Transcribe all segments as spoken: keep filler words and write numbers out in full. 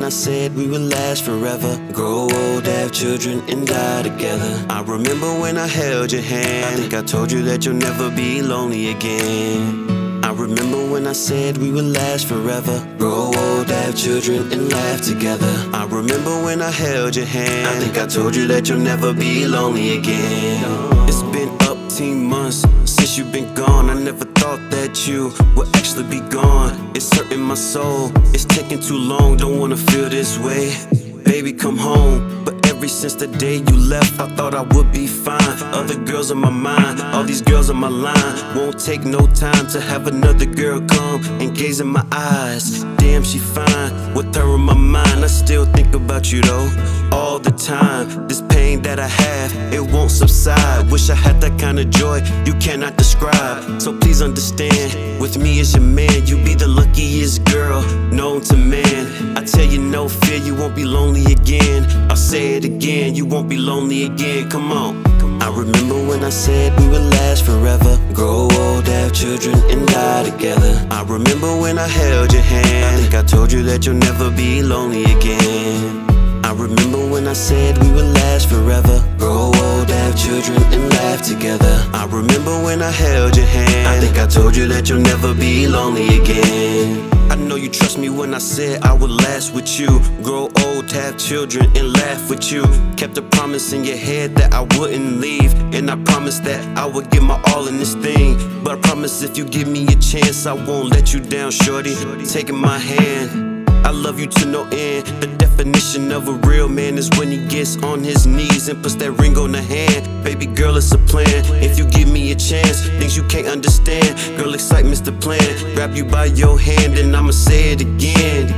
I said we would last forever, grow old, have children, and die together. I remember when I held your hand. I think I told you that you'll never be lonely again. I remember when I said we would last forever, grow old, have children, and laugh together. I remember when I held your hand. I think I told you that you'll never be lonely again. It's been up ten months since you've been gone. I never thought that you would actually be gone. It's hurting my soul, it's taking too long. Don't wanna feel this way, baby, come home. But ever since the day you left, I thought I would be fine. Other girls on my mind, all these girls on my line. Won't take no time to have another girl come and gaze in my eyes. Damn, she fine, with her in my mind. I still think about you though, all the time. This pain that I have, it won't subside. Wish I had that kind of joy you cannot describe. So please understand, with me as your man, you be the luckiest girl known to man. I tell you no fear, you won't be lonely again. I'll say it again, you won't be lonely again. Come on. I remember when I said we would last forever, grow old, have children, and die together. I remember when I held your hand. I think I told you that you'll never be lonely again. I remember when I said we would last forever, grow old, have children, and laugh together. I remember when I held your hand. I think I told you that you'll never be lonely again. I know you trust me when I said I would last with you, grow old, have children, and laugh with you. Kept a promise in your head that I wouldn't leave, and I promised that I would give my all in this thing. But I promise if you give me a chance, I won't let you down, shorty. Taking my hand, I love you to no end. The definition of a real man is when he gets on his knees and puts that ring on the hand. Baby girl, it's a plan. If you give me a chance, things you can't understand. Girl, excitement's the plan. Grab you by your hand and I'ma say it again.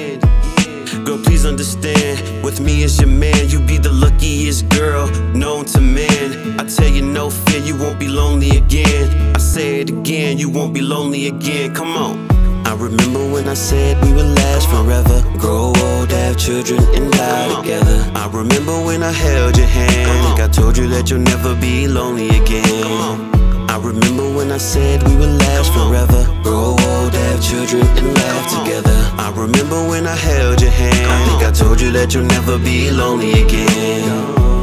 Girl, please understand, with me as your man, you be the luckiest girl known to man. I tell you no fear, you won't be lonely again. I say it again, you won't be lonely again. Come on. I remember when I said we would last forever, grow old, have children, and die together. I remember when I held your hand. I think I told you that you'll never be lonely again. I remember when I said we would last forever, grow old, have children, and laugh together. I remember when I held your hand. I think I told you that you'll never be lonely again.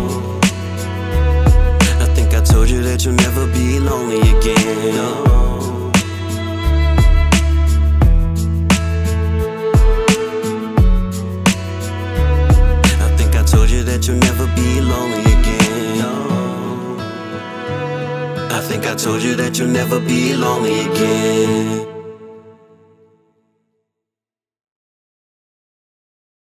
I think I told you that you'll never be lonely again. That you'll never be lonely again. I think I told you that you'll never be lonely again.